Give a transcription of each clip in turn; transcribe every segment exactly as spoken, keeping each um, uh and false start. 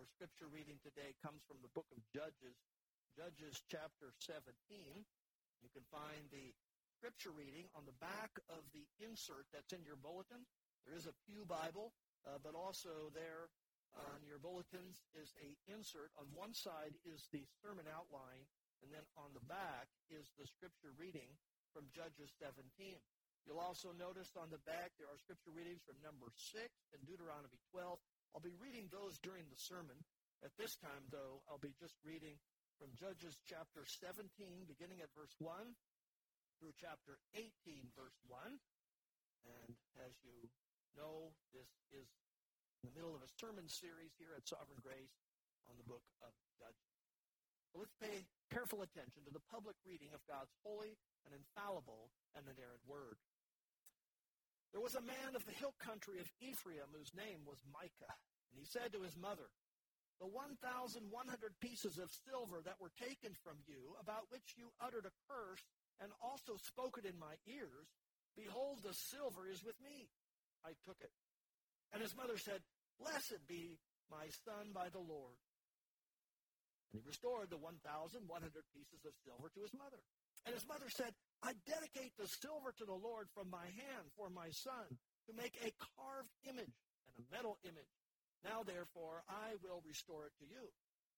scripture reading today comes from the book of Judges, Judges chapter seventeen. You can find the scripture reading on the back of the insert that's in your bulletin. There is a pew Bible, uh, but also there on your bulletins is a insert. On one side is the sermon outline, and then on the back is the scripture reading from Judges seventeen. You'll also notice on the back there are scripture readings from Numbers six and Deuteronomy twelve. I'll be reading those during the sermon. At this time, though, I'll be just reading from Judges chapter seventeen, beginning at verse one, through chapter eighteen, verse one. And as you know, this is in the middle of a sermon series here at Sovereign Grace on the book of Judges. So let's pay careful attention to the public reading of God's holy and infallible and inerrant word. There was a man of the hill country of Ephraim whose name was Micah, and he said to his mother, "The one thousand one hundred pieces of silver that were taken from you, about which you uttered a curse, and also spoke it in my ears, behold, the silver is with me." I took it. And his mother said, "Blessed be my son by the Lord." And he restored the one thousand one hundred pieces of silver to his mother. And his mother said, "I dedicate the silver to the Lord from my hand for my son, to make a carved image and a metal image. Now, therefore, I will restore it to you."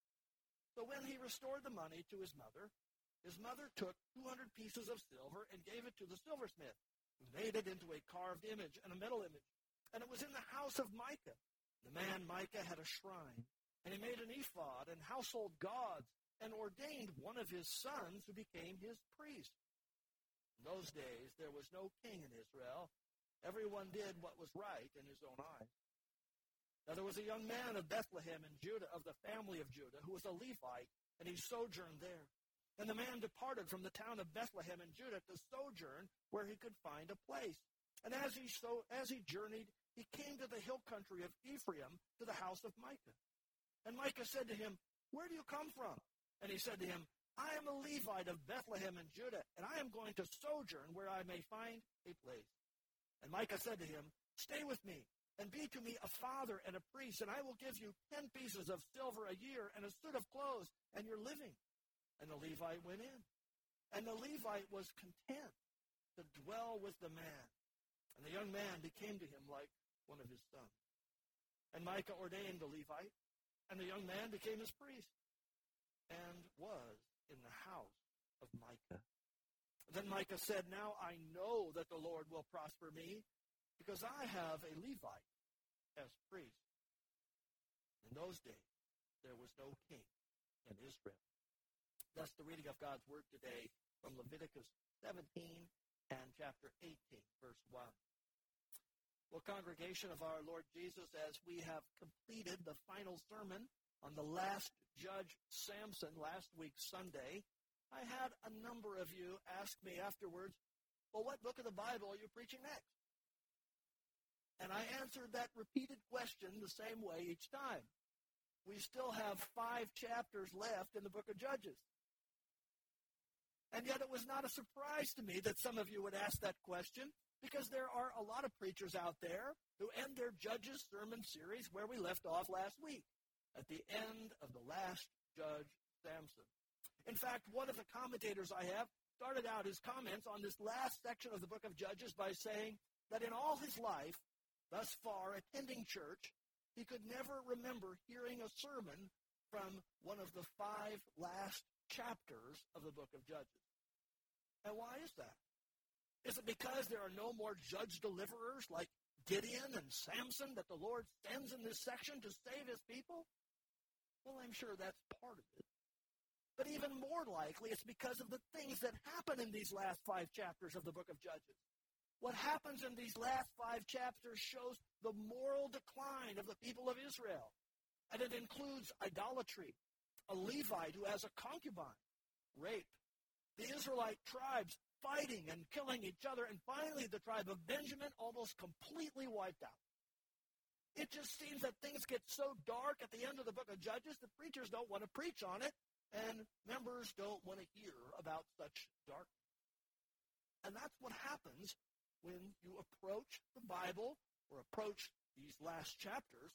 So when he restored the money to his mother, his mother took two hundred pieces of silver and gave it to the silversmith, who made it into a carved image and a metal image. And it was in the house of Micah. The man Micah had a shrine, and he made an ephod and household gods, and ordained one of his sons who became his priest. In those days there was no king in Israel. Everyone did what was right in his own eyes. Now there was a young man of Bethlehem in Judah, of the family of Judah, who was a Levite, and he sojourned there. And the man departed from the town of Bethlehem in Judah to sojourn where he could find a place. And as he so as he journeyed, he came to the hill country of Ephraim, to the house of Micah. And Micah said to him, "Where do you come from?" And he said to him, "I am a Levite of Bethlehem in Judah, and I am going to sojourn where I may find a place." And Micah said to him, "Stay with me, and be to me a father and a priest, and I will give you ten pieces of silver a year, and a suit of clothes, and your living." And the Levite went in. And the Levite was content to dwell with the man. And the young man became to him like one of his sons. And Micah ordained the Levite, and the young man became his priest, and was in the house of Micah. Then Micah said, "Now I know that the Lord will prosper me, because I have a Levite as priest." In those days there was no king in Israel. Thus the reading of God's word today from Leviticus seventeen and chapter eighteen, verse one. Well, congregation of our Lord Jesus, as we have completed the final sermon on the last Judge Samson last week Sunday, I had a number of you ask me afterwards, "Well, what book of the Bible are you preaching next?" And I answered that repeated question the same way each time. We still have five chapters left in the book of Judges. And yet it was not a surprise to me that some of you would ask that question, because there are a lot of preachers out there who end their Judges sermon series where we left off last week, at the end of the last Judge Samson. In fact, one of the commentators I have started out his comments on this last section of the book of Judges by saying that in all his life, thus far attending church, he could never remember hearing a sermon from one of the five last chapters of the book of Judges. And why is that? Is it because there are no more judge deliverers like Gideon and Samson that the Lord sends in this section to save his people? Well, I'm sure that's part of it. But even more likely, it's because of the things that happen in these last five chapters of the book of Judges. What happens in these last five chapters shows the moral decline of the people of Israel. And it includes idolatry, a Levite who has a concubine, rape, the Israelite tribes fighting and killing each other, and finally the tribe of Benjamin almost completely wiped out. It just seems that things get so dark at the end of the book of Judges that preachers don't want to preach on it, and members don't want to hear about such darkness. And that's what happens when you approach the Bible or approach these last chapters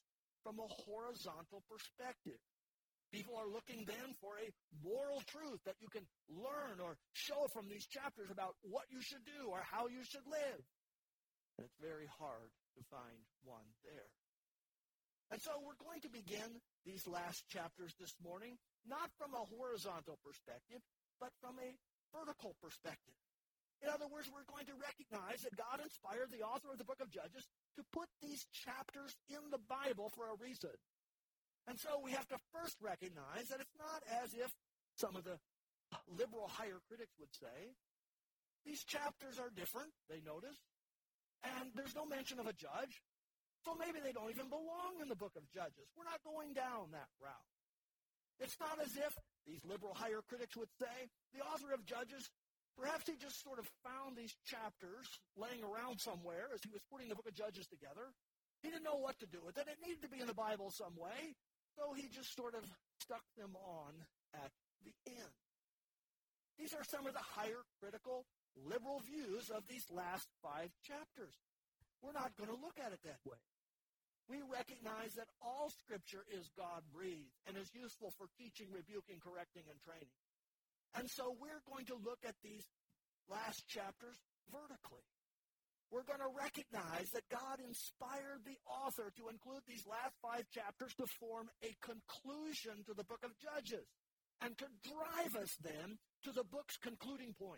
from a horizontal perspective. People are looking then for a moral truth that you can learn or show from these chapters about what you should do or how you should live. And it's very hard to find one there. And so we're going to begin these last chapters this morning, not from a horizontal perspective, but from a vertical perspective. In other words, we're going to recognize that God inspired the author of the book of Judges to put these chapters in the Bible for a reason. And so we have to first recognize that it's not as if some of the liberal higher critics would say. These chapters are different, they notice, and there's no mention of a judge, so maybe they don't even belong in the book of Judges. We're not going down that route. It's not as if these liberal higher critics would say the author of Judges, perhaps he just sort of found these chapters laying around somewhere as he was putting the book of Judges together. He didn't know what to do with it. It needed to be in the Bible some way. So he just sort of stuck them on at the end. These are some of the higher critical liberal views of these last five chapters. We're not going to look at it that way. We recognize that all Scripture is God-breathed and is useful for teaching, rebuking, correcting, and training. And so we're going to look at these last chapters vertically. We're going to recognize that God inspired the author to include these last five chapters to form a conclusion to the book of Judges and to drive us then to the book's concluding point.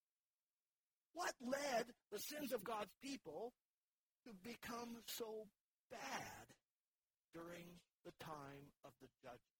What led the sins of God's people to become so bad during the time of the Judges?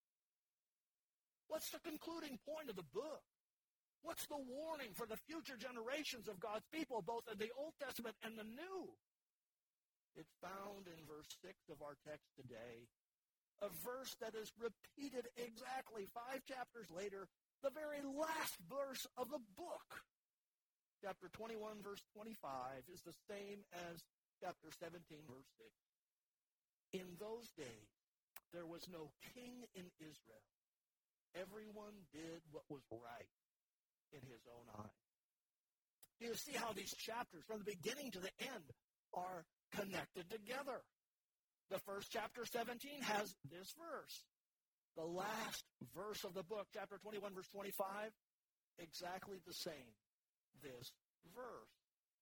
What's the concluding point of the book? What's the warning for the future generations of God's people, both in the Old Testament and the New? It's found in verse six of our text today, a verse that is repeated exactly five chapters later, the very last verse of the book. Chapter twenty-one, verse twenty-five is the same as chapter seventeen, verse six. In those days, there was no king in Israel. Everyone did what was right in his own eyes. Do you see how these chapters, from the beginning to the end, are connected together? The first chapter, seventeen, has this verse. The last verse of the book, chapter twenty-one, verse twenty-five, exactly the same. This verse.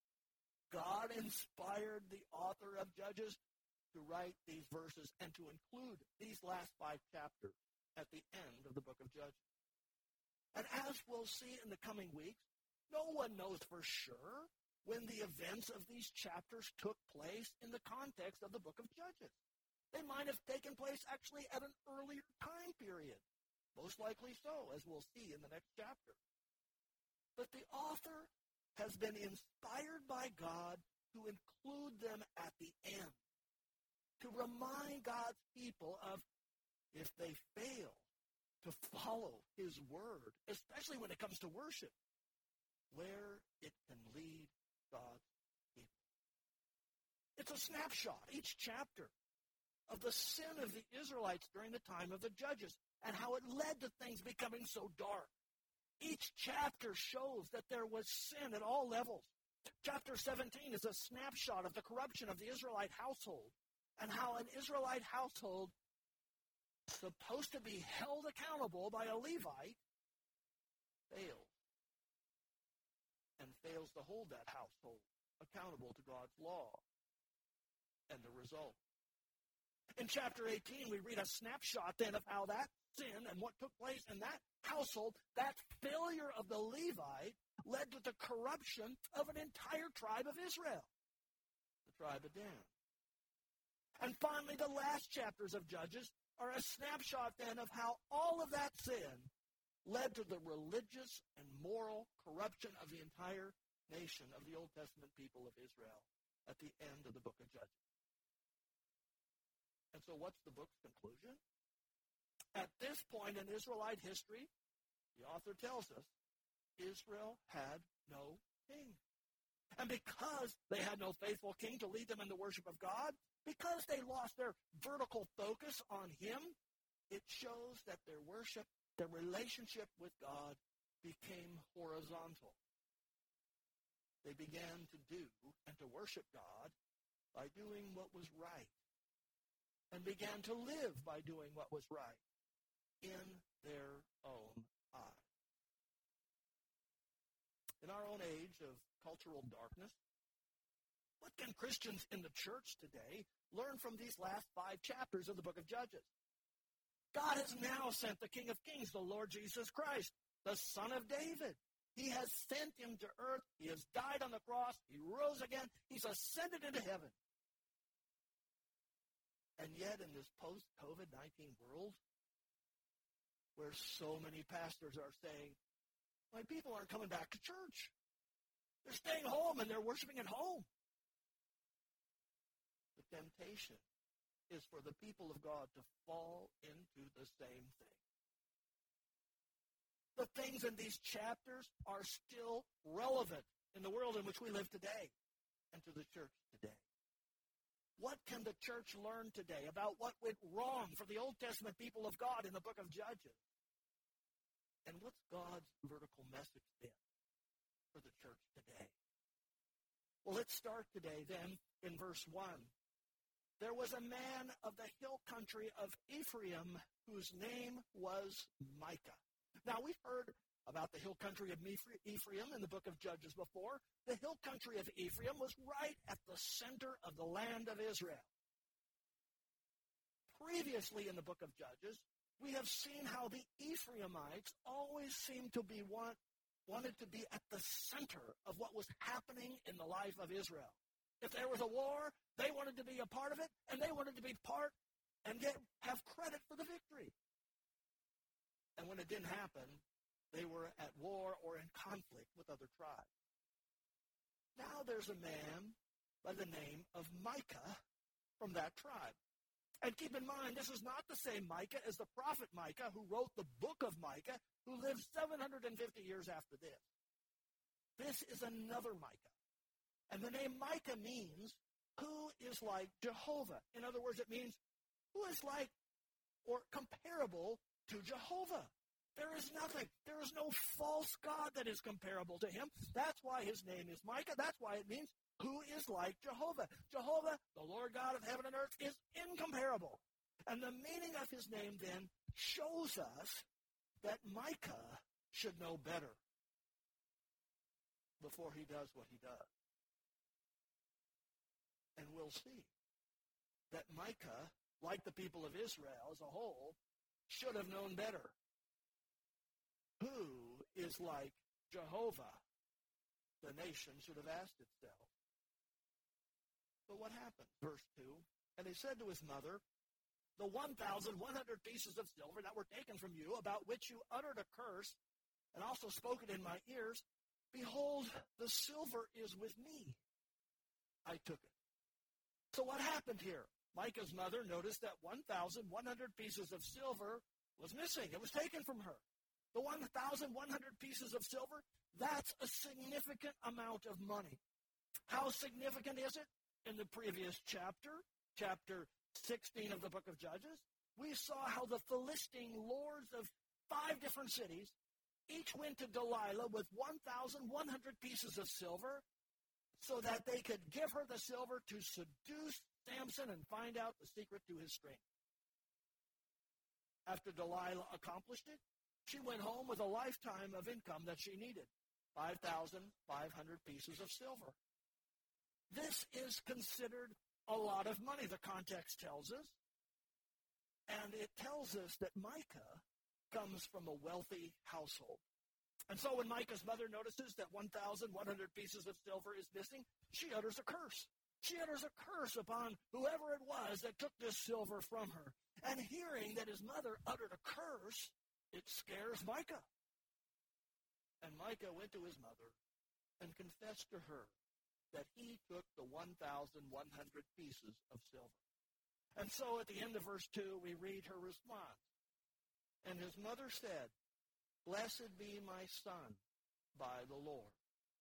God inspired the author of Judges to write these verses and to include these last five chapters at the end of the book of Judges. And as we'll see in the coming weeks, no one knows for sure when the events of these chapters took place in the context of the book of Judges. They might have taken place actually at an earlier time period, most likely so, as we'll see in the next chapter. But the author has been inspired by God to include them at the end, to remind God's people of, if they fail to follow his word, especially when it comes to worship, where it can lead God's people. It's a snapshot, each chapter, of the sin of the Israelites during the time of the Judges and how it led to things becoming so dark. Each chapter shows that there was sin at all levels. Chapter seventeen is a snapshot of the corruption of the Israelite household and how an Israelite household supposed to be held accountable by a Levite fails and fails to hold that household accountable to God's law. And the result. In chapter eighteen, we read a snapshot then of how that sin and what took place in that household, that failure of the Levite, led to the corruption of an entire tribe of Israel, the tribe of Dan. And finally, the last chapters of Judges are a snapshot then of how all of that sin led to the religious and moral corruption of the entire nation of the Old Testament people of Israel at the end of the book of Judges. And so what's the book's conclusion? At this point in Israelite history, the author tells us, Israel had no king. And because they had no faithful king to lead them in the worship of God, because they lost their vertical focus on him, it shows that their worship, their relationship with God became horizontal. They began to do and to worship God by doing what was right and began to live by doing what was right in their own eyes. In our own age of cultural darkness, what can Christians in the church today learn from these last five chapters of the book of Judges? God has now sent the King of Kings, the Lord Jesus Christ, the Son of David. He has sent him to earth. He has died on the cross. He rose again. He's ascended into heaven. And yet in this post-COVID nineteen world, where so many pastors are saying, my people aren't coming back to church. They're staying home and they're worshiping at home. The temptation is for the people of God to fall into the same thing. The things in these chapters are still relevant in the world in which we live today and to the church today. What can the church learn today about what went wrong for the Old Testament people of God in the book of Judges? And what's God's vertical message then for the church today? Well, let's start today then in verse one. There was a man of the hill country of Ephraim whose name was Micah. Now, we've heard about the hill country of Ephraim in the book of Judges before. The hill country of Ephraim was right at the center of the land of Israel. Previously in the book of Judges, we have seen how the Ephraimites always seemed to be want, wanted to be at the center of what was happening in the life of Israel. If there was a war, they wanted to be a part of it, and they wanted to be part and get have credit for the victory. And when it didn't happen, they were at war or in conflict with other tribes. Now there's a man by the name of Micah from that tribe. And keep in mind, this is not the same Micah as the prophet Micah who wrote the book of Micah, who lived seven hundred fifty years after this. This is another Micah. And the name Micah means, who is like Jehovah? In other words, it means, who is like or comparable to Jehovah? There is nothing. There is no false god that is comparable to him. That's why his name is Micah. That's why it means, who is like Jehovah? Jehovah, the Lord God of heaven and earth, is incomparable. And the meaning of his name then shows us that Micah should know better before he does what he does. And we'll see that Micah, like the people of Israel as a whole, should have known better. Who is like Jehovah? The nation should have asked itself. But what happened? Verse two, and he said to his mother, the one thousand one hundred pieces of silver that were taken from you, about which you uttered a curse, and also spoke it in my ears, behold, the silver is with me. I took it. So what happened here? Micah's mother noticed that one thousand one hundred pieces of silver was missing. It was taken from her. The one thousand one hundred pieces of silver, that's a significant amount of money. How significant is it? In the previous chapter, chapter sixteen of the book of Judges, we saw how the Philistine lords of five different cities each went to Delilah with one thousand one hundred pieces of silver so that they could give her the silver to seduce Samson and find out the secret to his strength. After Delilah accomplished it, she went home with a lifetime of income that she needed, five thousand five hundred pieces of silver. This is considered a lot of money, the context tells us. And it tells us that Micah comes from a wealthy household. And so when Micah's mother notices that one thousand one hundred pieces of silver is missing, she utters a curse. She utters a curse upon whoever it was that took this silver from her. And hearing that his mother uttered a curse, it scares Micah. And Micah went to his mother and confessed to her that he took the one thousand one hundred pieces of silver. And so at the end of verse two, we read her response. And his mother said, blessed be my son by the Lord.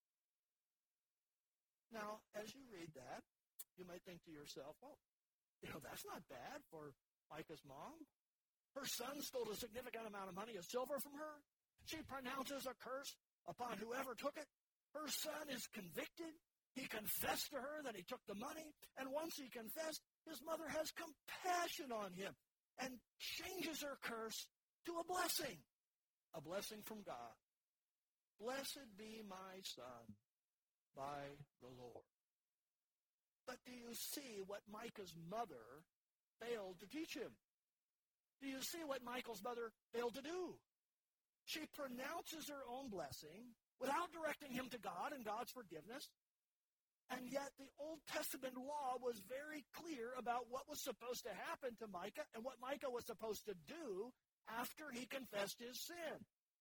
Now, as you read that, you might think to yourself, well, you know, that's not bad for Micah's mom. Her son stole a significant amount of money of silver from her. She pronounces a curse upon whoever took it. Her son is convicted. He confessed to her that he took the money. And once he confessed, his mother has compassion on him and changes her curse to a blessing, a blessing from God. Blessed be my son by the Lord. But do you see what Micah's mother failed to teach him? Do you see what Michael's mother failed to do? She pronounces her own blessing without directing him to God and God's forgiveness. And yet the Old Testament law was very clear about what was supposed to happen to Micah and what Micah was supposed to do after he confessed his sin.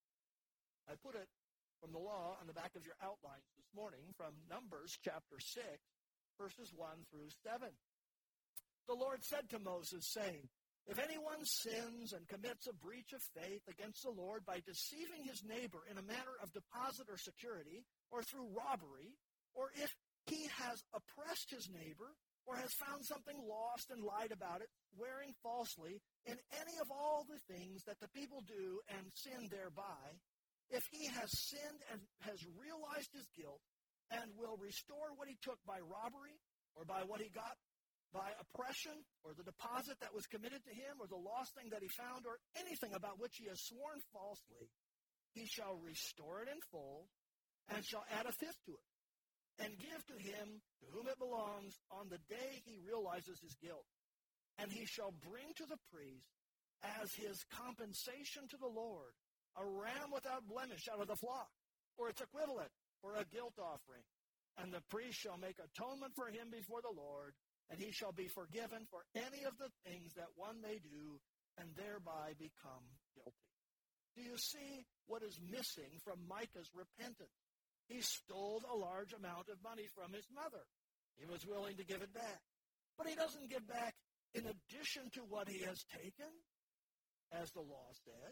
I put it from the law on the back of your outlines this morning from Numbers chapter six, verses one through seven. The Lord said to Moses, saying, if anyone sins and commits a breach of faith against the Lord by deceiving his neighbor in a matter of deposit or security, or through robbery, or if he has oppressed his neighbor, or has found something lost and lied about it, swearing falsely, in any of all the things that the people do and sin thereby, if he has sinned and has realized his guilt and will restore what he took by robbery or by what he got by oppression or the deposit that was committed to him or the lost thing that he found or anything about which he has sworn falsely, he shall restore it in full and shall add a fifth to it and give to him to whom it belongs on the day he realizes his guilt. And he shall bring to the priest as his compensation to the Lord a ram without blemish out of the flock, or its equivalent, for a guilt offering. And the priest shall make atonement for him before the Lord, and he shall be forgiven for any of the things that one may do, and thereby become guilty. Do you see what is missing from Micah's repentance? He stole a large amount of money from his mother. He was willing to give it back. But he doesn't give back in addition to what he has taken, as the law said.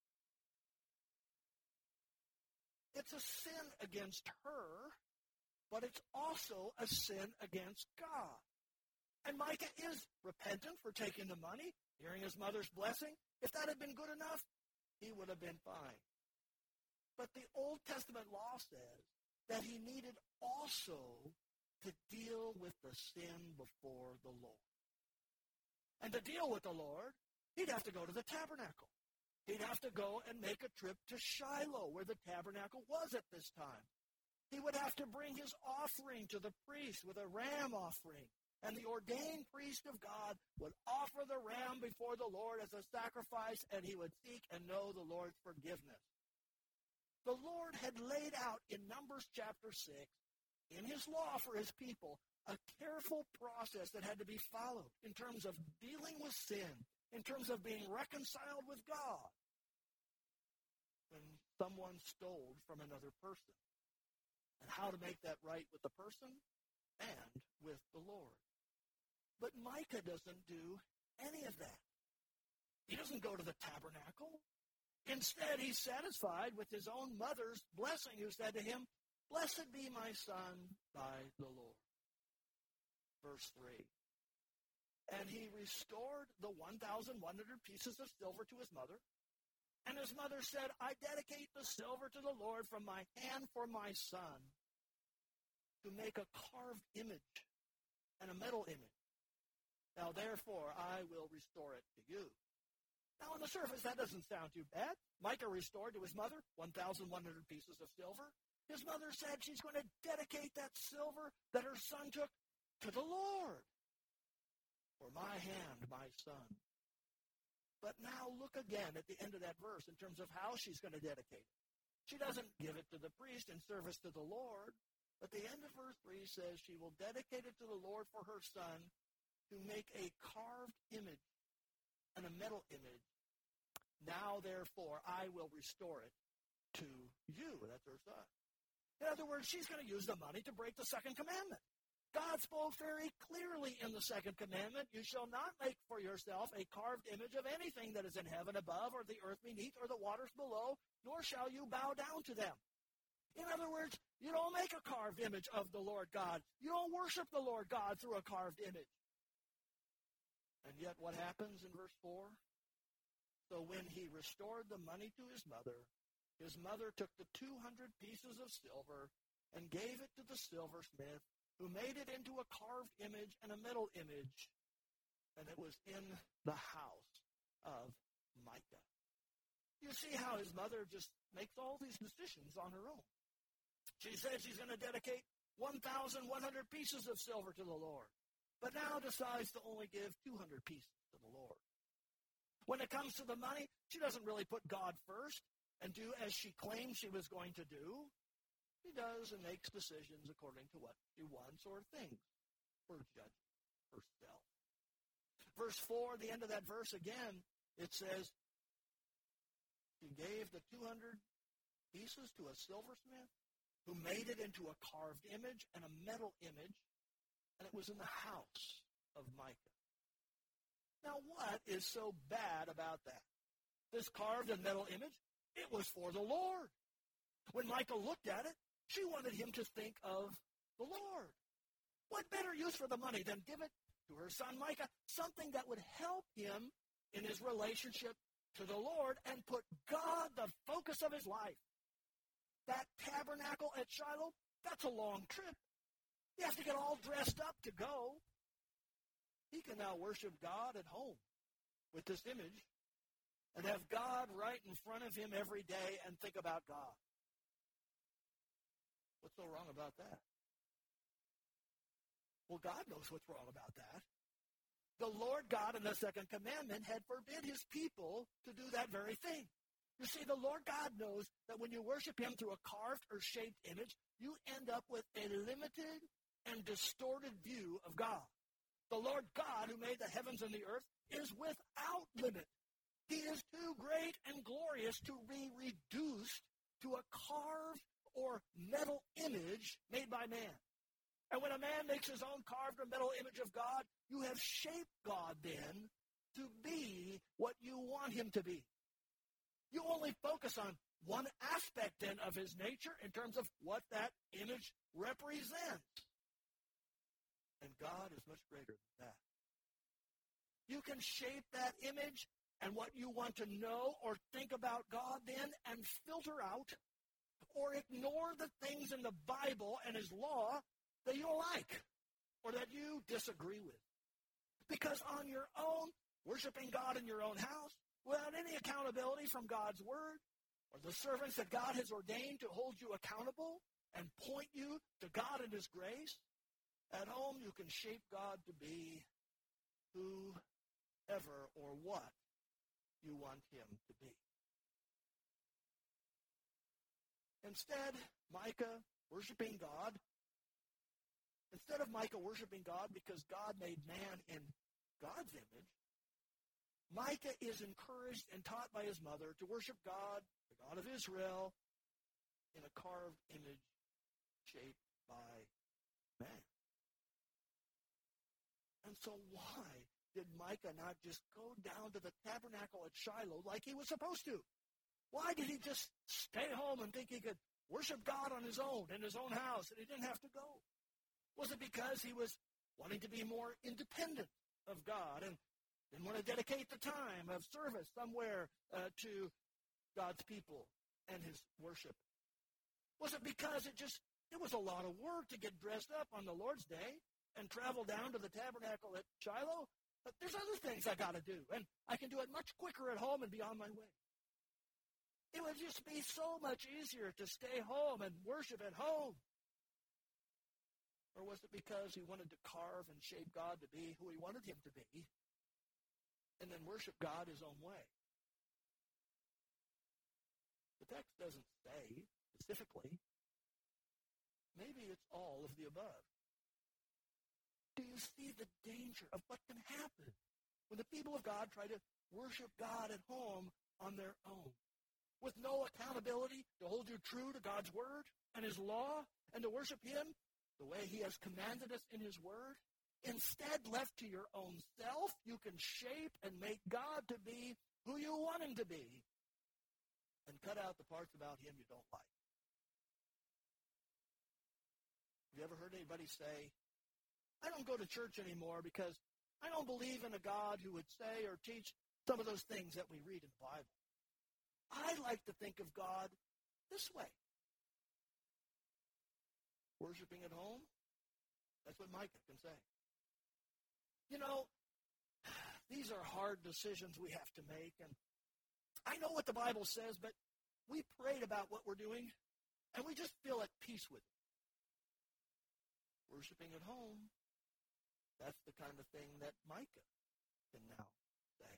It's a sin against her, but it's also a sin against God. And Micah is repentant for taking the money, hearing his mother's blessing. If that had been good enough, he would have been fine. But the Old Testament law says that he needed also to deal with the sin before the Lord. And to deal with the Lord, he'd have to go to the tabernacle. He'd have to go and make a trip to Shiloh, where the tabernacle was at this time. He would have to bring his offering to the priest with a ram offering. And the ordained priest of God would offer the ram before the Lord as a sacrifice, and he would seek and know the Lord's forgiveness. The Lord had laid out in Numbers chapter six, in his law for his people, a careful process that had to be followed in terms of dealing with sin, in terms of being reconciled with God when someone stole from another person, and how to make that right with the person and with the Lord. But Micah doesn't do any of that. He doesn't go to the tabernacle. Instead, he's satisfied with his own mother's blessing, who said to him, blessed be my son by the Lord. Verse three. And he restored the one thousand one hundred pieces of silver to his mother. And his mother said, I dedicate the silver to the Lord from my hand for my son to make a carved image and a metal image. Now, therefore, I will restore it to you. Now, on the surface, that doesn't sound too bad. Micah restored to his mother one thousand one hundred pieces of silver. His mother said she's going to dedicate that silver that her son took to the Lord. For my hand, my son. But now look again at the end of that verse in terms of how she's going to dedicate it. She doesn't give it to the priest in service to the Lord. But the end of verse three says she will dedicate it to the Lord for her son to make a carved image and a metal image. Now, therefore, I will restore it to you. That's her son. In other words, she's going to use the money to break the second commandment. God spoke very clearly in the second commandment, you shall not make for yourself a carved image of anything that is in heaven above or the earth beneath or the waters below, nor shall you bow down to them. In other words, you don't make a carved image of the Lord God. You don't worship the Lord God through a carved image. And yet what happens in verse four? So when he restored the money to his mother, his mother took the two hundred pieces of silver and gave it to the silversmith, who made it into a carved image and a metal image. and it was in the house of Micah. You see how his mother just makes all these decisions on her own. She says she's going to dedicate one thousand one hundred pieces of silver to the Lord, but now decides to only give two hundred pieces to the Lord. When it comes to the money, she doesn't really put God first and do as she claims she was going to do. She does and makes decisions according to what she wants or thinks or judges herself. Verse four, the end of that verse again, it says, she gave the two hundred pieces to a silversmith who made it into a carved image and a metal image, and it was in the house of Micah. Now, what is so bad about that? This carved and metal image, it was for the Lord. When Micah looked at it, she wanted him to think of the Lord. What better use for the money than give it to her son Micah, something that would help him in his relationship to the Lord and put God the focus of his life. That tabernacle at Shiloh, that's a long trip. You have to get all dressed up to go. He can now worship God at home with this image and have God right in front of him every day and think about God. What's so wrong about that? Well, God knows what's wrong about that. The Lord God in the second commandment had forbid his people to do that very thing. You see, the Lord God knows that when you worship him through a carved or shaped image, you end up with a limited and distorted view of God. The Lord God who made the heavens and the earth is without limit. He is too great and glorious to be reduced to a carved or metal image made by man. And when a man makes his own carved or metal image of God, you have shaped God then to be what you want him to be. You only focus on one aspect then of his nature in terms of what that image represents. And God is much greater than that. You can shape that image and what you want to know or think about God then and filter out or ignore the things in the Bible and his law that you don't like or that you disagree with. Because on your own, worshiping God in your own house, without any accountability from God's word, or the servants that God has ordained to hold you accountable and point you to God and his grace, at home you can shape God to be whoever or what you want him to be. Instead, Micah worshiping God, instead of Micah worshiping God because God made man in God's image, Micah is encouraged and taught by his mother to worship God, the God of Israel, in a carved image shaped by man. And so why did Micah not just go down to the tabernacle at Shiloh like he was supposed to? Why did he just stay home and think he could worship God on his own, in his own house, and he didn't have to go? Was it because he was wanting to be more independent of God and didn't want to dedicate the time of service somewhere uh, to God's people and his worship? Was it because it just, it was a lot of work to get dressed up on the Lord's Day and travel down to the tabernacle at Shiloh? But there's other things I got to do, and I can do it much quicker at home and be on my way. It would just be so much easier to stay home and worship at home. Or was it because he wanted to carve and shape God to be who he wanted him to be and then worship God his own way? The text doesn't say specifically. Maybe it's all of the above. Do you see the danger of what can happen when the people of God try to worship God at home on their own, with no accountability to hold you true to God's word and his law and to worship him the way he has commanded us in his word? Instead, left to your own self, you can shape and make God to be who you want him to be and cut out the parts about him you don't like. Have you ever heard anybody say, I don't go to church anymore because I don't believe in a God who would say or teach some of those things that we read in the Bible? I like to think of God this way. Worshiping at home, that's what Micah can say. You know, these are hard decisions we have to make. And I know what the Bible says, but we prayed about what we're doing, and we just feel at peace with it. Worshiping at home, that's the kind of thing that Micah can now say.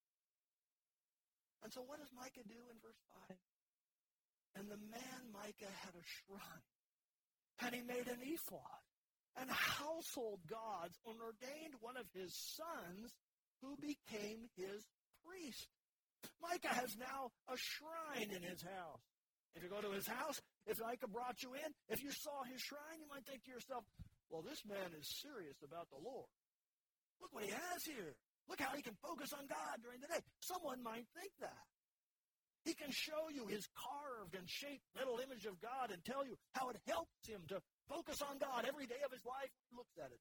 And so what does Micah do in verse five? And the man Micah had a shrine, and he made an ephod and household gods, and ordained one of his sons who became his priest. Micah has now a shrine in his house. If you go to his house, if Micah brought you in, if you saw his shrine, you might think to yourself, well, this man is serious about the Lord. Look what he has here. Look how he can focus on God during the day. Someone might think that. He can show you his carved and shaped little image of God and tell you how it helps him to focus on God every day of his life. He looks at it.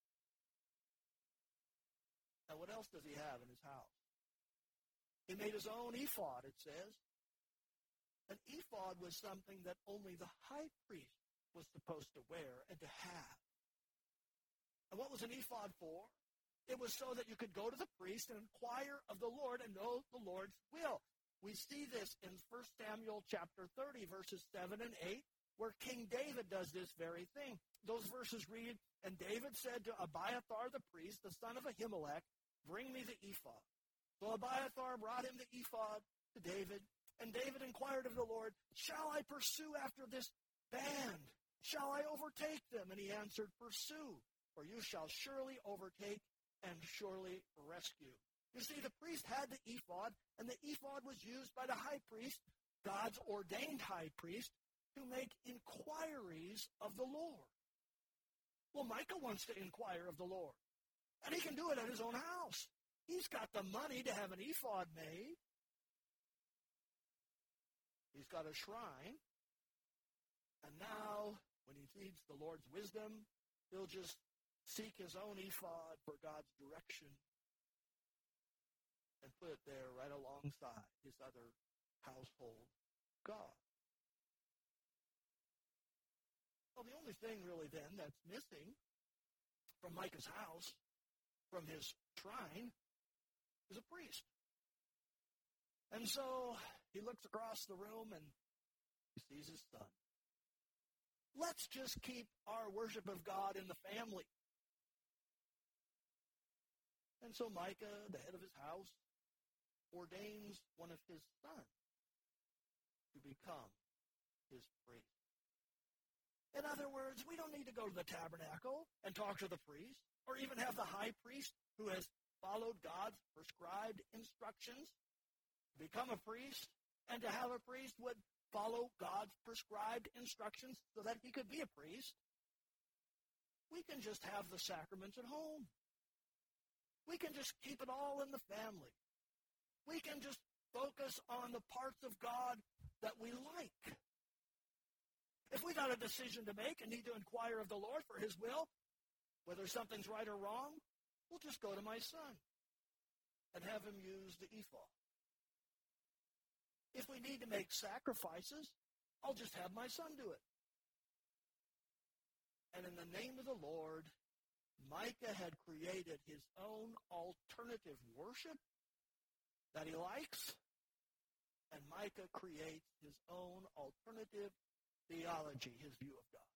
Now, what else does he have in his house? He made his own ephod, it says. An ephod was something that only the high priest was supposed to wear and to have. And what was an ephod for? It was so that you could go to the priest and inquire of the Lord and know the Lord's will. We see this in First Samuel chapter thirty, verses seven and eight, where King David does this very thing. Those verses read, and David said to Abiathar the priest, the son of Ahimelech, bring me the ephod. So Abiathar brought him the ephod to David, and David inquired of the Lord, shall I pursue after this band? Shall I overtake them? And he answered, pursue, for you shall surely overtake and surely rescue. You see, the priest had the ephod, and the ephod was used by the high priest, God's ordained high priest, to make inquiries of the Lord. Well, Micah wants to inquire of the Lord, and he can do it at his own house. He's got the money to have an ephod made. He's got a shrine, and now, when he needs the Lord's wisdom, he'll just seek his own ephod for God's direction and put it there right alongside his other household god. Well, the only thing really then that's missing from Micah's house, from his shrine, is a priest. And so he looks across the room and he sees his son. Let's just keep our worship of God in the family. And so Micah, the head of his house, ordains one of his sons to become his priest. In other words, we don't need to go to the tabernacle and talk to the priest, or even have the high priest who has followed God's prescribed instructions to become a priest, and to have a priest would follow God's prescribed instructions so that he could be a priest. We can just have the sacraments at home. We can just keep it all in the family. We can just focus on the parts of God that we like. If we've got a decision to make and need to inquire of the Lord for his will, whether something's right or wrong, we'll just go to my son and have him use the ephod. If we need to make sacrifices, I'll just have my son do it. And in the name of the Lord, Micah had created his own alternative worship that he likes, and Micah creates his own alternative theology, his view of God.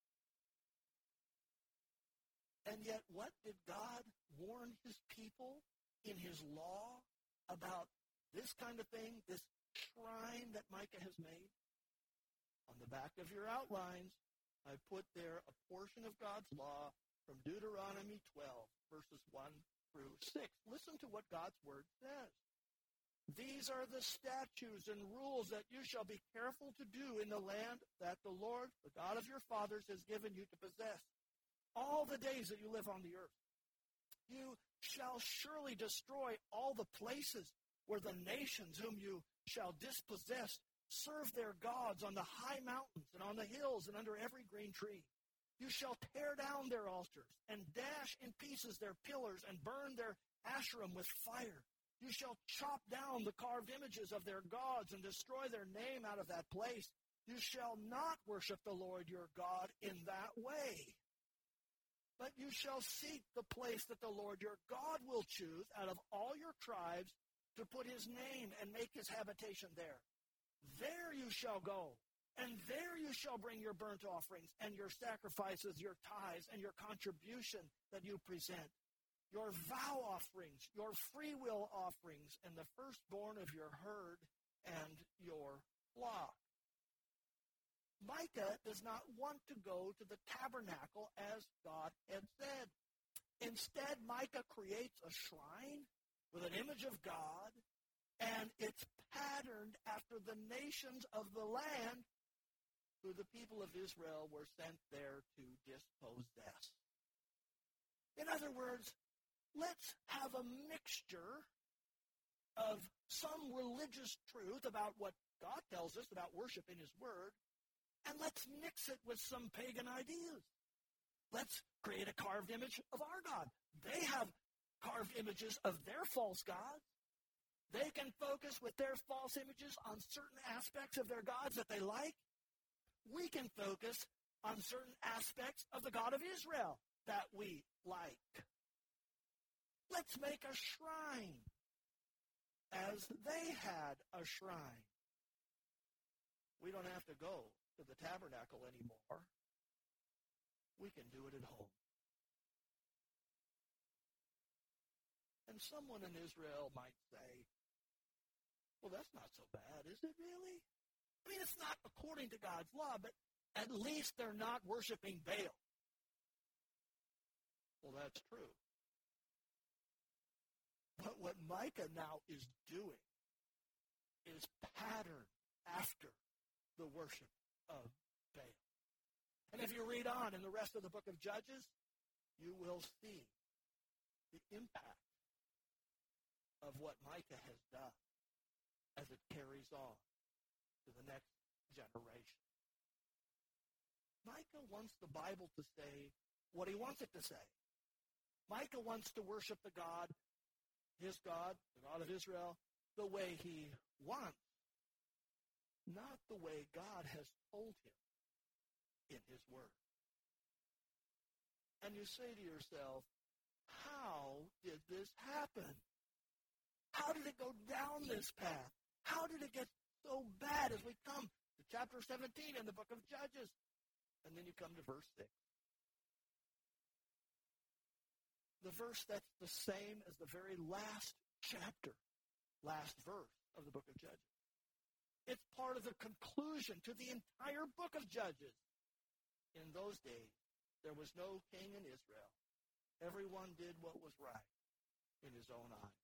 And yet, what did God warn his people in his law about this kind of thing, this shrine that Micah has made? On the back of your outlines, I put there a portion of God's law from Deuteronomy twelve, verses one through six. Listen to what God's word says. These are the statutes and rules that you shall be careful to do in the land that the Lord, the God of your fathers, has given you to possess all the days that you live on the earth. You shall surely destroy all the places where the nations whom you shall dispossess serve their gods on the high mountains and on the hills and under every green tree. You shall tear down their altars and dash in pieces their pillars and burn their Asherim with fire. You shall chop down the carved images of their gods and destroy their name out of that place. You shall not worship the Lord your God in that way. But you shall seek the place that the Lord your God will choose out of all your tribes to put his name and make his habitation there. There you shall go, and there you shall bring your burnt offerings and your sacrifices, your tithes, and your contribution that you present, your vow offerings, your freewill offerings, and the firstborn of your herd and your flock. Micah does not want to go to the tabernacle as God had said. Instead, Micah creates a shrine with an image of God, and it's patterned after the nations of the land who the people of Israel were sent there to dispossess. In other words, let's have a mixture of some religious truth about what God tells us about worship in his word, and let's mix it with some pagan ideas. Let's create a carved image of our God. They have carved images of their false gods. They can focus with their false images on certain aspects of their gods that they like. We can focus on certain aspects of the God of Israel that we like. Let's make a shrine as they had a shrine. We don't have to go to the tabernacle anymore. We can do it at home. And someone in Israel might say, well, that's not so bad, is it really? I mean, it's not according to God's law, but at least they're not worshiping Baal. Well, that's true. But what Micah now is doing is patterned after the worship of Baal. And if you read on in the rest of the book of Judges, you will see the impact of what Micah has done as it carries on to the next generation. Micah wants the Bible to say what he wants it to say. Micah wants to worship the God, his God, the God of Israel, the way he wants, not the way God has told him in his word. And you say to yourself, how did this happen? How did it go down this path? How did it get so bad as we come to chapter seventeen in the book of Judges? And then you come to verse six. The verse that's the same as the very last chapter, last verse of the book of Judges. It's part of the conclusion to the entire book of Judges. In those days, there was no king in Israel. Everyone did what was right in his own eyes.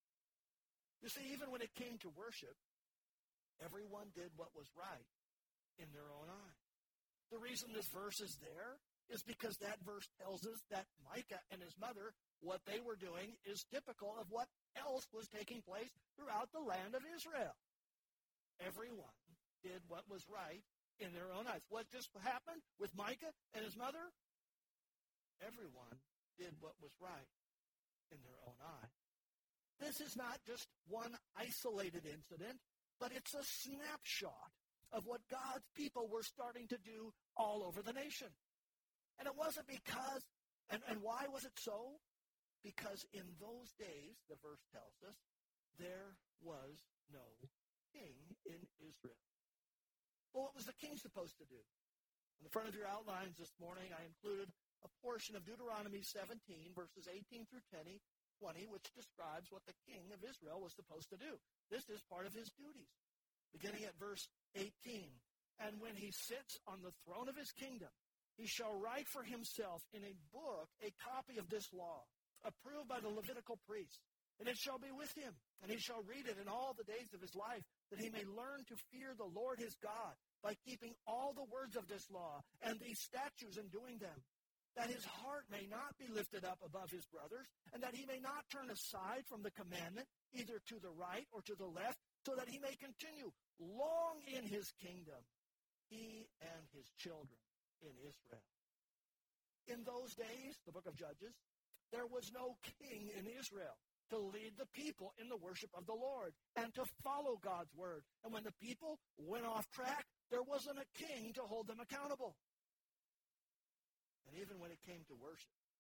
You see, even when it came to worship, everyone did what was right in their own eyes. The reason this verse is there is because that verse tells us that Micah and his mother, what they were doing is typical of what else was taking place throughout the land of Israel. Everyone did what was right in their own eyes. What just happened with Micah and his mother? Everyone did what was right in their own eyes. This is not just one isolated incident, but it's a snapshot of what God's people were starting to do all over the nation. And it wasn't because, and, and why was it so? Because in those days, the verse tells us, there was no king in Israel. Well, what was the king supposed to do? In the front of your outlines this morning, I included a portion of Deuteronomy seventeen, verses eighteen through twenty, which describes what the king of Israel was supposed to do. This is part of his duties. Beginning at verse eighteen, and when he sits on the throne of his kingdom, he shall write for himself in a book a copy of this law, approved by the Levitical priests. And it shall be with him, and he shall read it in all the days of his life, that he may learn to fear the Lord his God by keeping all the words of this law and these statutes and doing them, that his heart may not be lifted up above his brothers, and that he may not turn aside from the commandment, either to the right or to the left, so that he may continue long in his kingdom, he and his children in Israel. In those days, the book of Judges, there was no king in Israel to lead the people in the worship of the Lord and to follow God's word. And when the people went off track, there wasn't a king to hold them accountable. And even when it came to worship,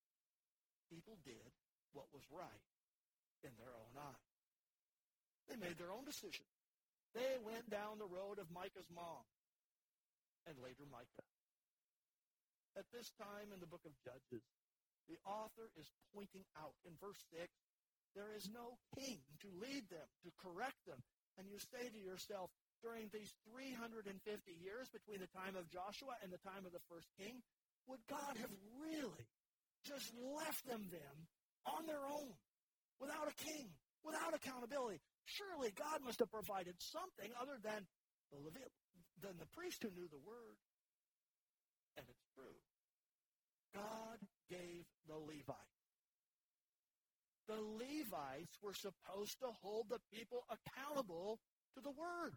people did what was right in their own eyes. They made their own decision. They went down the road of Micah's mom and later Micah. At this time in the book of Judges, the author is pointing out in verse six, there is no king to lead them, to correct them. And you say to yourself, during these three hundred fifty years between the time of Joshua and the time of the first king, would God have really just left them then on their own, without a king, without accountability? Surely God must have provided something other than the Levit, than the priest who knew the word. And it's true. God gave the Levites. The Levites were supposed to hold the people accountable to the word.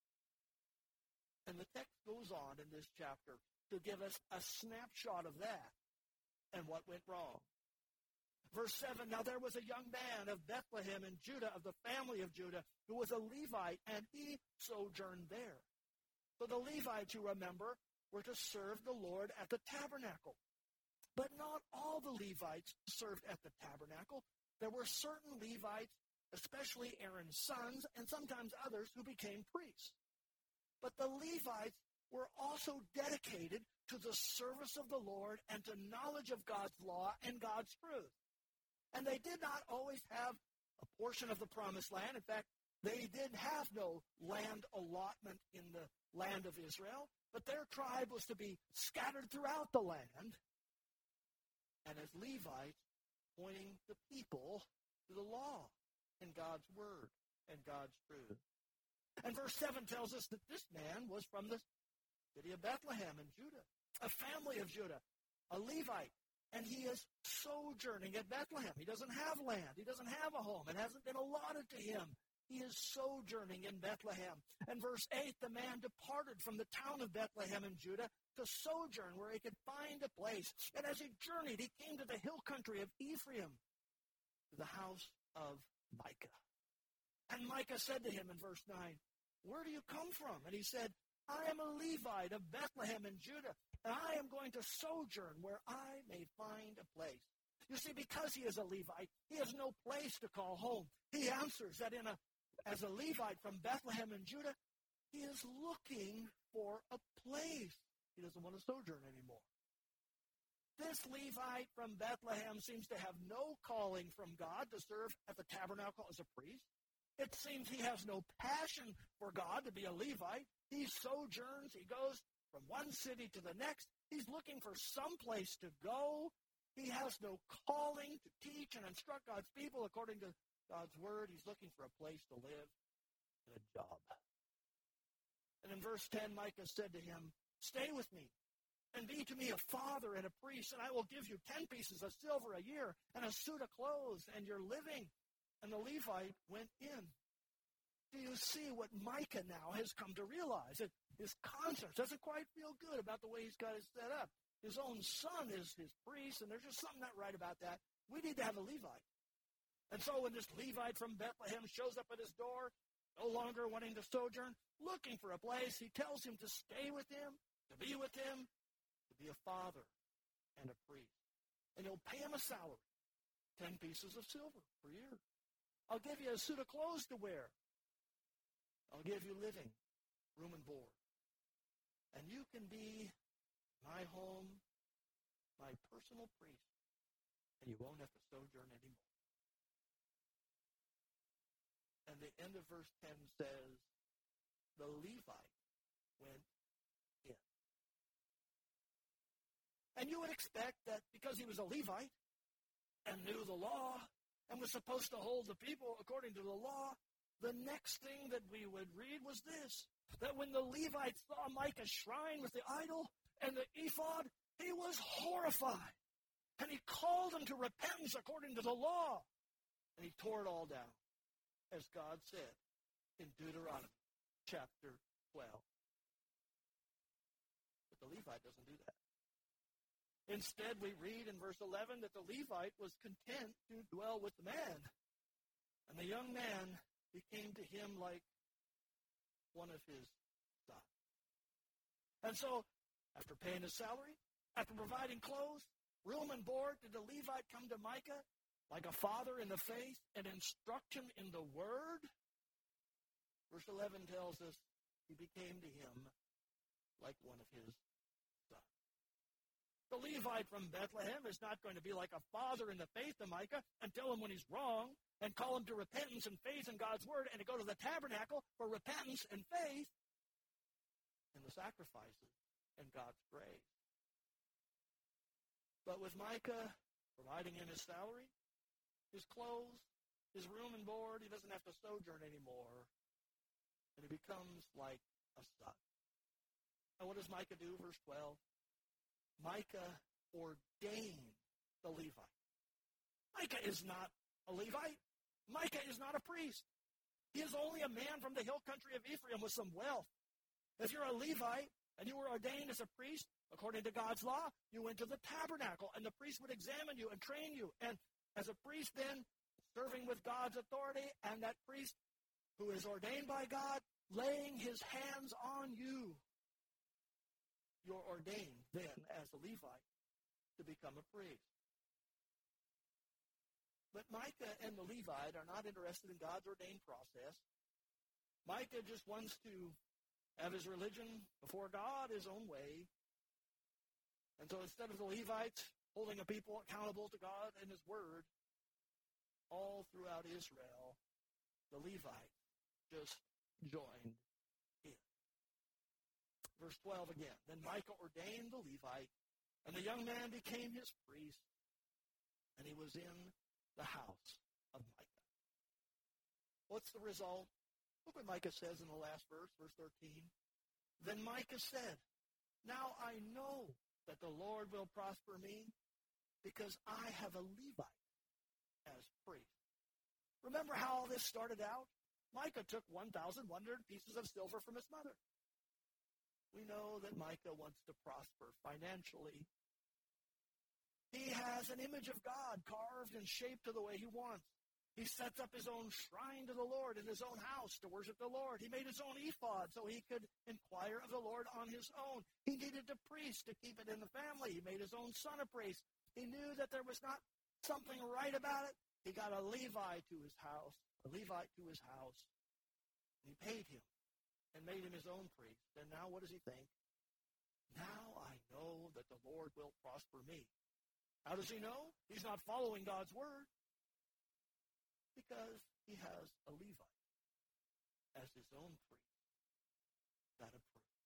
And the text goes on in this chapter to give us a snapshot of that and what went wrong. Verse seven, now there was a young man of Bethlehem in Judah, of the family of Judah, who was a Levite, and he sojourned there. So the Levites, you remember, were to serve the Lord at the tabernacle. But not all the Levites served at the tabernacle. There were certain Levites, especially Aaron's sons, and sometimes others who became priests. But the Levites were also dedicated to the service of the Lord and to knowledge of God's law and God's truth. And they did not always have a portion of the promised land. In fact, they did have no land allotment in the land of Israel, but their tribe was to be scattered throughout the land. And as Levites, pointing the people to the law and God's word and God's truth. And verse seven tells us that this man was from the city of Bethlehem in Judah, a family of Judah, a Levite. And he is sojourning at Bethlehem. He doesn't have land. He doesn't have a home. It hasn't been allotted to him. He is sojourning in Bethlehem. And verse eight, the man departed from the town of Bethlehem in Judah to sojourn where he could find a place. And as he journeyed, he came to the hill country of Ephraim, to the house of Micah. And Micah said to him in verse nine, where do you come from? And he said, I am a Levite of Bethlehem in Judah, and I am going to sojourn where I may find a place. You see, because he is a Levite, he has no place to call home. He answers that in a, as a Levite from Bethlehem in Judah, he is looking for a place. He doesn't want to sojourn anymore. This Levite from Bethlehem seems to have no calling from God to serve at the tabernacle as a priest. It seems he has no passion for God to be a Levite. He sojourns. He goes from one city to the next. He's looking for some place to go. He has no calling to teach and instruct God's people according to God's word. He's looking for a place to live and a job. And in verse ten, Micah said to him, stay with me and be to me a father and a priest, and I will give you ten pieces of silver a year and a suit of clothes and your living. And the Levite went in. Do you see what Micah now has come to realize? That his conscience doesn't quite feel good about the way he's got it set up. His own son is his priest, and there's just something not right about that. We need to have a Levite. And so when this Levite from Bethlehem shows up at his door, no longer wanting to sojourn, looking for a place, he tells him to stay with him, to be with him, to be a father and a priest. And he'll pay him a salary, ten pieces of silver per year. I'll give you a suit of clothes to wear. I'll give you living, room and board. And you can be my home, my personal priest, and you won't have to sojourn anymore. And the end of verse ten says, the Levite went in. And you would expect that because he was a Levite and knew the law and was supposed to hold the people according to the law, the next thing that we would read was this, that when the Levites saw Micah's shrine with the idol and the ephod, he was horrified. And he called them to repentance according to the law. And he tore it all down, as God said in Deuteronomy chapter twelve. But the Levite doesn't do that. Instead, we read in verse eleven that the Levite was content to dwell with the man. And the young man became to him like one of his sons. And so, after paying his salary, after providing clothes, room and board, did the Levite come to Micah like a father in the faith and instruct him in the word? Verse eleven tells us he became to him like one of his sons. The Levite from Bethlehem is not going to be like a father in the faith to Micah and tell him when he's wrong and call him to repentance and faith in God's word and to go to the tabernacle for repentance and faith and the sacrifices and God's grace. But with Micah providing him his salary, his clothes, his room and board, he doesn't have to sojourn anymore. And he becomes like a son. And what does Micah do? Verse twelve. Micah ordained the Levite. Micah is not a Levite. Micah is not a priest. He is only a man from the hill country of Ephraim with some wealth. If you're a Levite and you were ordained as a priest, according to God's law, you went to the tabernacle, and the priest would examine you and train you. And as a priest then, serving with God's authority, and that priest who is ordained by God, laying his hands on you, you're ordained then as a Levite to become a priest. But Micah and the Levite are not interested in God's ordained process. Micah just wants to have his religion before God his own way. And so instead of the Levites holding a people accountable to God and his word, all throughout Israel, the Levites just joined in. Verse twelve again. Then Micah ordained the Levite, and the young man became his priest, and he was in the house of Micah. What's the result? Look what Micah says in the last verse, verse thirteen. Then Micah said, now I know that the Lord will prosper me, because I have a Levite as priest. Remember how all this started out? Micah took one thousand one hundred pieces of silver from his mother. We know that Micah wants to prosper financially. He has an image of God carved and shaped to the way he wants. He sets up his own shrine to the Lord in his own house to worship the Lord. He made his own ephod so he could inquire of the Lord on his own. He needed a priest to keep it in the family. He made his own son a priest. He knew that there was not something right about it. He got a Levite to his house, a Levite to his house. And he paid him and made him his own priest. And now what does he think? Now I know that the Lord will prosper me. How does he know? He's not following God's word. Because he has a Levite as his own priest that approves.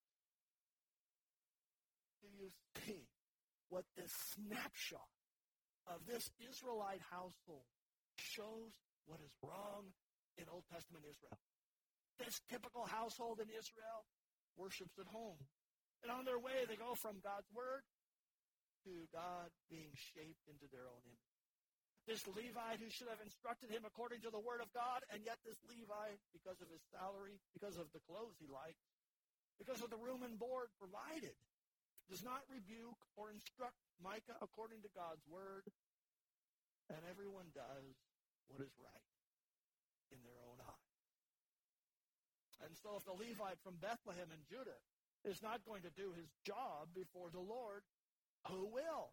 Do you see what this snapshot of this Israelite household shows what is wrong in Old Testament Israel? This typical household in Israel worships at home. And on their way, they go from God's word to God being shaped into their own image. This Levite who should have instructed him according to the word of God, and yet this Levite, because of his salary, because of the clothes he likes, because of the room and board provided, does not rebuke or instruct Micah according to God's word, and everyone does what is right in their own eyes. And so if the Levite from Bethlehem in Judah is not going to do his job before the Lord, who will?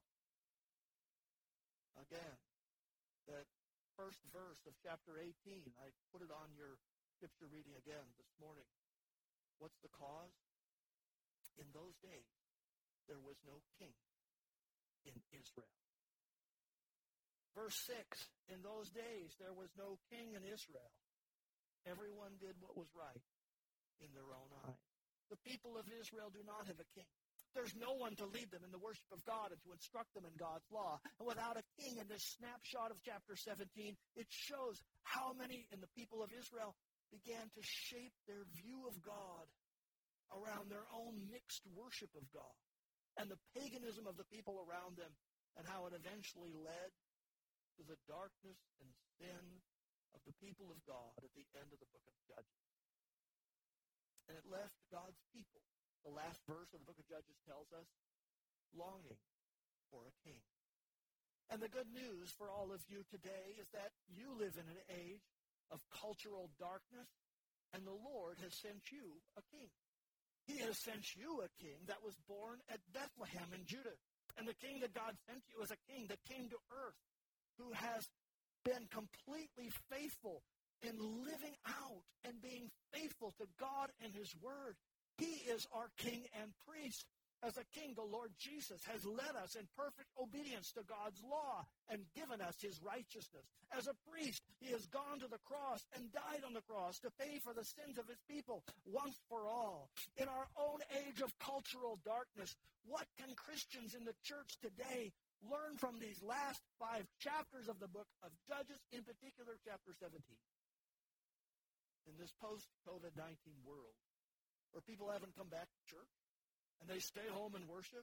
Again, that first verse of chapter eighteen, I put it on your scripture reading again this morning. What's the cause? In those days, there was no king in Israel. Verse six, in those days, there was no king in Israel. Everyone did what was right in their own eyes. The people of Israel do not have a king. There's no one to lead them in the worship of God and to instruct them in God's law. And without a king, in this snapshot of chapter seventeen, it shows how many in the people of Israel began to shape their view of God around their own mixed worship of God and the paganism of the people around them, and how it eventually led to the darkness and sin of the people of God at the end of the book of Judges. And it left God's people, the last verse of the book of Judges tells us, longing for a king. And the good news for all of you today is that you live in an age of cultural darkness, and the Lord has sent you a king. He has sent you a king that was born at Bethlehem in Judah. And the king that God sent you is a king that came to earth who has been completely faithful in living out and being faithful to God and his word. He is our king and priest. As a king, the Lord Jesus has led us in perfect obedience to God's law and given us his righteousness. As a priest, he has gone to the cross and died on the cross to pay for the sins of his people once for all. In our own age of cultural darkness, what can Christians in the church today learn from these last five chapters of the book of Judges, in particular chapter seventeen? In this post-COVID nineteen world, where people haven't come back to church, and they stay home and worship,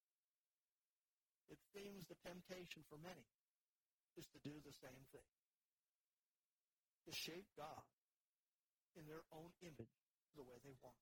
it seems the temptation for many is to do the same thing. To shape God in their own image the way they want.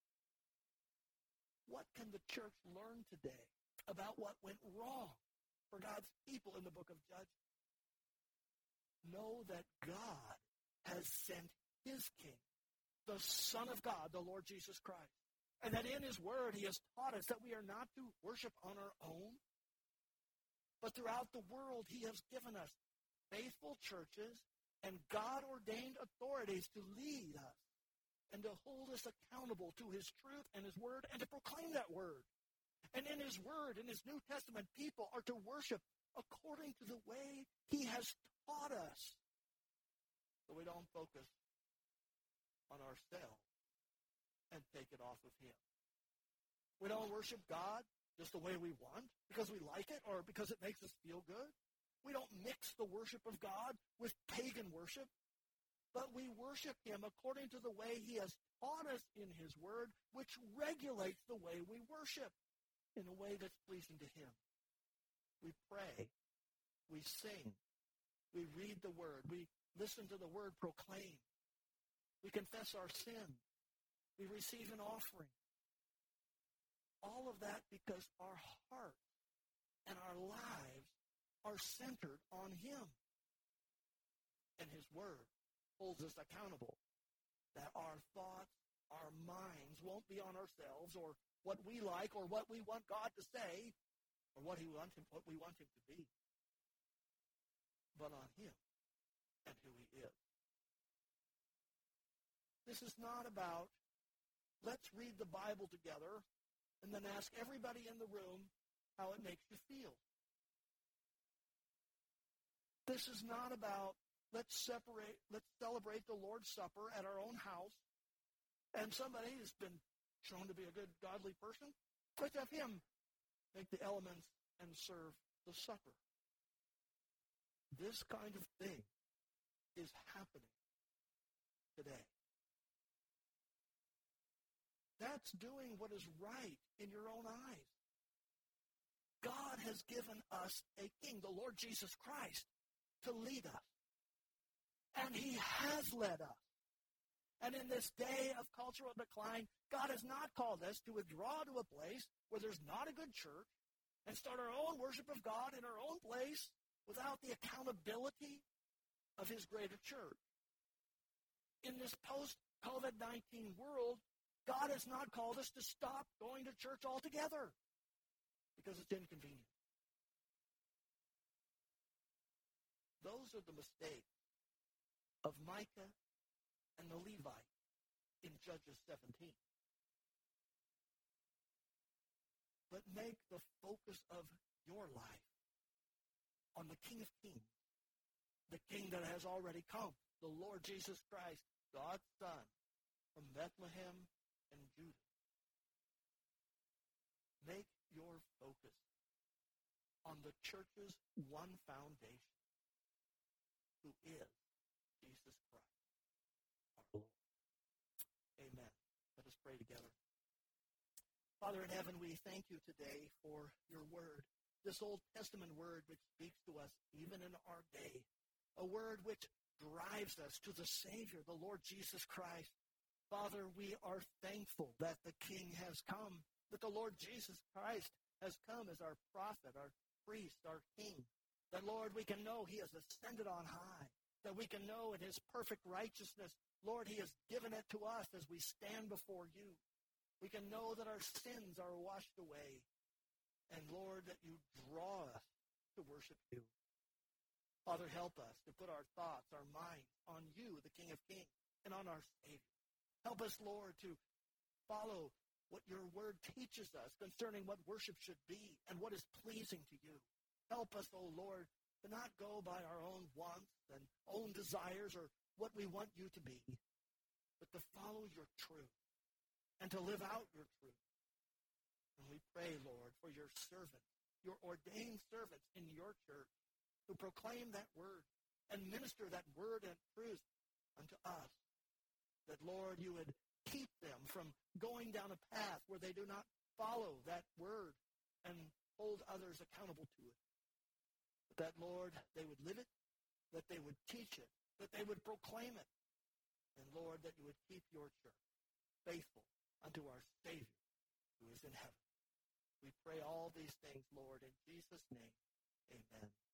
What can the church learn today about what went wrong for God's people in the book of Judges? Know that God has sent his king, the Son of God, the Lord Jesus Christ. And that in his word, he has taught us that we are not to worship on our own, but throughout the world, he has given us faithful churches and God-ordained authorities to lead us and to hold us accountable to his truth and his word and to proclaim that word. And in his word, in his New Testament, people are to worship according to the way he has taught us, so we don't focus on ourselves and take it off of him. We don't worship God just the way we want, because we like it or because it makes us feel good. We don't mix the worship of God with pagan worship, but we worship him according to the way he has taught us in his word, which regulates the way we worship in a way that's pleasing to him. We pray, we sing, we read the word, we listen to the word proclaimed, we confess our sin, we receive an offering. All of that because our hearts and our lives are centered on him. And his word holds us accountable that our thoughts, our minds won't be on ourselves or what we like or what we want God to say or what he want him, what we want him to be, but on him and who he is. This is not about let's read the Bible together and then ask everybody in the room how it makes you feel. This is not about let's separate, let's celebrate the Lord's Supper at our own house, and somebody has been shown to be a good, godly person, let's have him make the elements and serve the supper. This kind of thing is happening today. That's doing what is right in your own eyes. God has given us a king, the Lord Jesus Christ, to lead us. And he has led us. And in this day of cultural decline, God has not called us to withdraw to a place where there's not a good church and start our own worship of God in our own place without the accountability of his greater church. In this post-COVID nineteen world, God has not called us to stop going to church altogether because it's inconvenient. Those are the mistakes of Micah and the Levite in Judges seventeen. But make the focus of your life on the King of Kings, the King that has already come, the Lord Jesus Christ, God's Son, from Bethlehem and Judah. Make your focus on the church's one foundation, who is Jesus Christ, our Lord. Amen. Let us pray together. Father in heaven, we thank you today for your word, this Old Testament word which speaks to us even in our day, a word which drives us to the Savior, the Lord Jesus Christ. Father, we are thankful that the King has come, that the Lord Jesus Christ has come as our prophet, our priest, our King, that, Lord, we can know he has ascended on high, that we can know in his perfect righteousness, Lord, he has given it to us as we stand before you. We can know that our sins are washed away. And, Lord, that you draw us to worship you. Father, help us to put our thoughts, our minds on you, the King of Kings, and on our Savior. Help us, Lord, to follow what your word teaches us concerning what worship should be and what is pleasing to you. Help us, O Lord, to not go by our own wants and own desires or what we want you to be, but to follow your truth and to live out your truth. And we pray, Lord, for your servants, your ordained servants in your church who proclaim that word and minister that word and truth unto us, that, Lord, you would keep them from going down a path where they do not follow that word and hold others accountable to it. But that, Lord, they would live it, that they would teach it, that they would proclaim it, and, Lord, that you would keep your church faithful unto our Savior who is in heaven. We pray all these things, Lord, in Jesus' name. Amen.